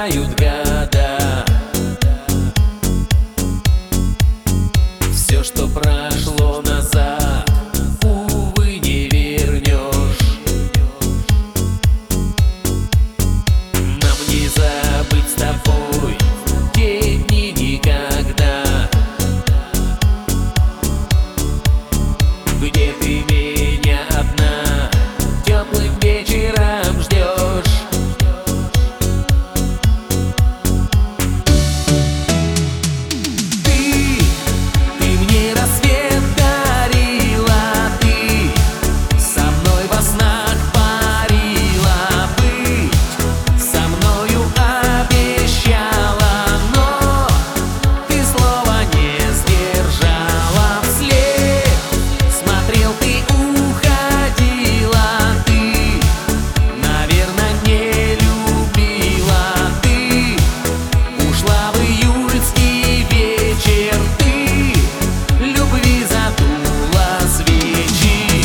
пролетают года. Все, что прошло назад, увы, не вернешь. Нам не забыть с тобой те дни никогда, где ты меня одна теплым вечером ждешь. Ты мне рассвет дарила, ты со мной во снах парила, быть со мною обещала, но ты слова не сдержала. Вслед смотрел, ты уходила, ты, наверное, не любила. Ты ушла в июльский вечер, ты любви задула свечи.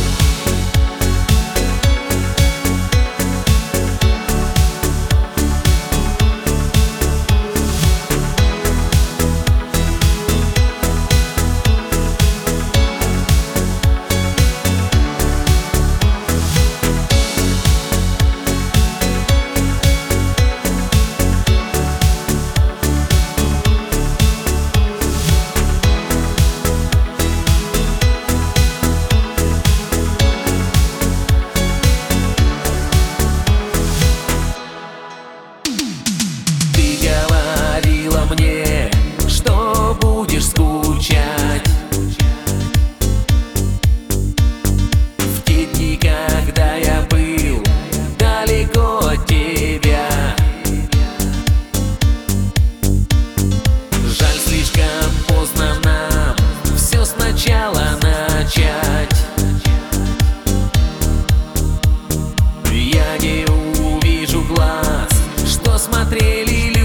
Ты говорила мне, что будешь скучать в те дни, когда я был далеко от тебя. Жаль, слишком поздно нам все сначала начать. Я не увижу глаз, что смотрели